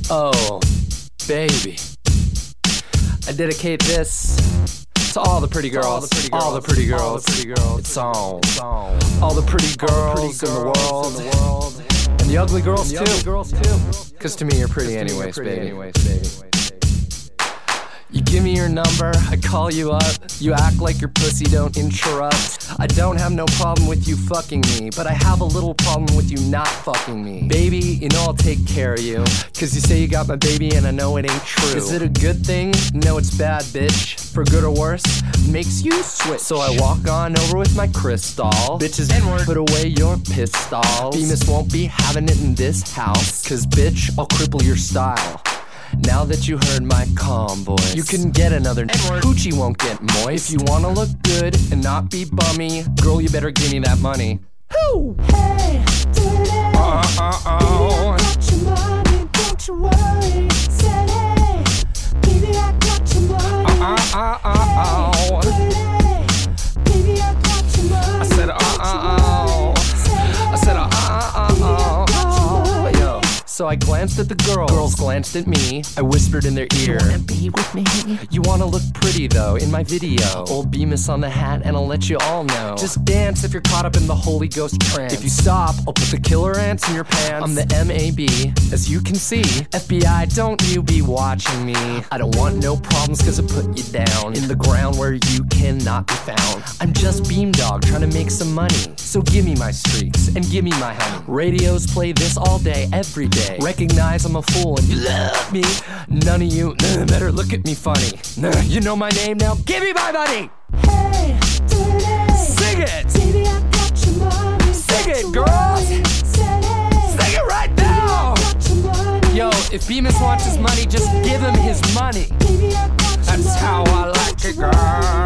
Oh, baby. I dedicate this to all the pretty girls. All the pretty girls. It's on. All the pretty girls in the world. And the ugly girls too. Cause to me you're pretty anyways, baby. You give me your number, I call you up. You act like your pussy don't interrupt. I don't have no problem with you fucking me, but I have a little problem with you not fucking me. Baby, you know I'll take care of you, cause you say you got my baby and I know it ain't true. Is it a good thing? No, it's bad, bitch. For good or worse, makes you switch. So I walk on over with my crystal. Bitches, N-word, put away your pistols. Bemis won't be having it in this house, cause bitch, I'll cripple your style. Now that you heard my calm voice, you couldn't get another N-word. Coochie won't get moist. If you wanna look good and not be bummy, girl, you better give me that money. Whoo! Hey, dirty. Oh. Baby, I got your money, don't you worry. Said hey, baby, I got your money. Oh. Dirty. Baby, I got your money. I said I said yo. So I glanced at the girls glanced at me. I whispered in their ear, you wanna be with me? You wanna look pretty though in my video. Old Bemis on the hat and I'll let you all know. Just dance if you're caught up in the Holy Ghost trance. If you stop, I'll put the killer ants in your pants. I'm the MAB, as you can see. FBI, don't you be watching me. I don't want no problems cause I put you down in the ground where you cannot be found. I'm just Beamdog trying to make some money. So give me my streaks and give me my honey. Radios play this all day, every day. Recognize I'm a fool and you love me. None of you better look at me funny. You know my name now, give me my money. Hey, dirty. Sing it. Baby, I got your money. Sing it, girls. Said hey, Sing it right now. got your money. Yo, if Bemis wants his money, just give him his money. Baby, I got your That's money. how I like it, girl.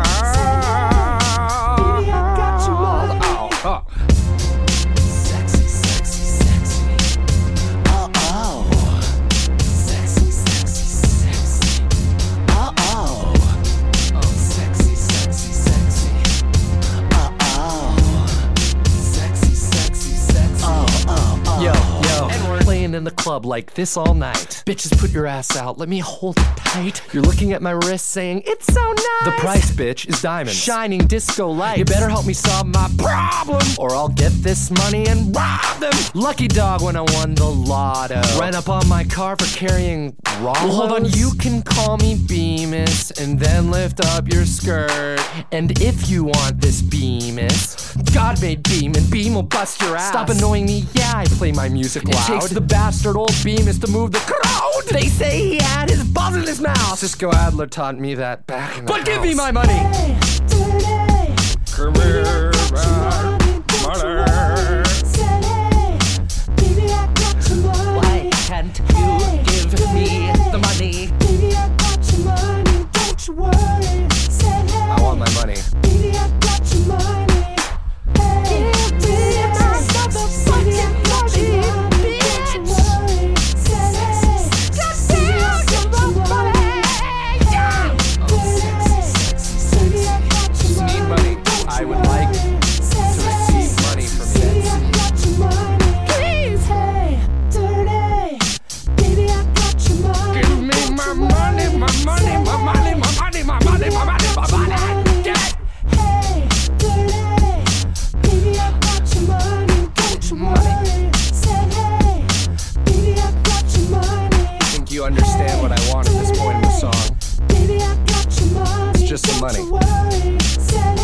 Baby, I got your money. Oh. Sexy, sexy, sexy. Oh. Sexy, sexy, sexy. Oh. Sexy, sexy, sexy. Oh. Sexy, sexy, sexy. Yo, playing in the club like this all night. Bitches, put your ass out, let me hold it tight. You're looking at my wrist saying, it's so nice. The price, bitch, is diamonds, shining disco lights. You better help me solve my problem, or I'll get this money and rob them. Lucky dog when I won the lotto. Ran up on my car for carrying Rollos. Well, hold on, you can call me Bemis and then lift up your skirt. And if you want this Bemis, God made Beam and Beam will bust your ass. Stop annoying me, yeah, I play my music loud. It takes the bastard old Bemis to move the crowd. They say he had his buzz in his mouth. Cisco Adler taught me that back in the house. Give me my money. Hey, dirty. Come here, Said hey, baby, I got your money. why can't you give me the money? Baby, I got your money, don't you worry. Said hey, I want my money. baby, I got your money. Hey, give me my motherfucking money, bitch. Don't you worry. Said hey, baby, I got your money. Baby, I got your Need money. money. I would like to receive money from you. Baby, I got your money. Please. Hey, dirty. Baby, I got your money. Give me my money, my money, my money, my money, my money, my money, my money. Get it. Hey, dirty. Baby, I got your money. Don't you worry. Said hey, baby, I got your money. I think you understand what I want at this point in the song. Baby, I got your money. It's just the money. Don't you worry. Said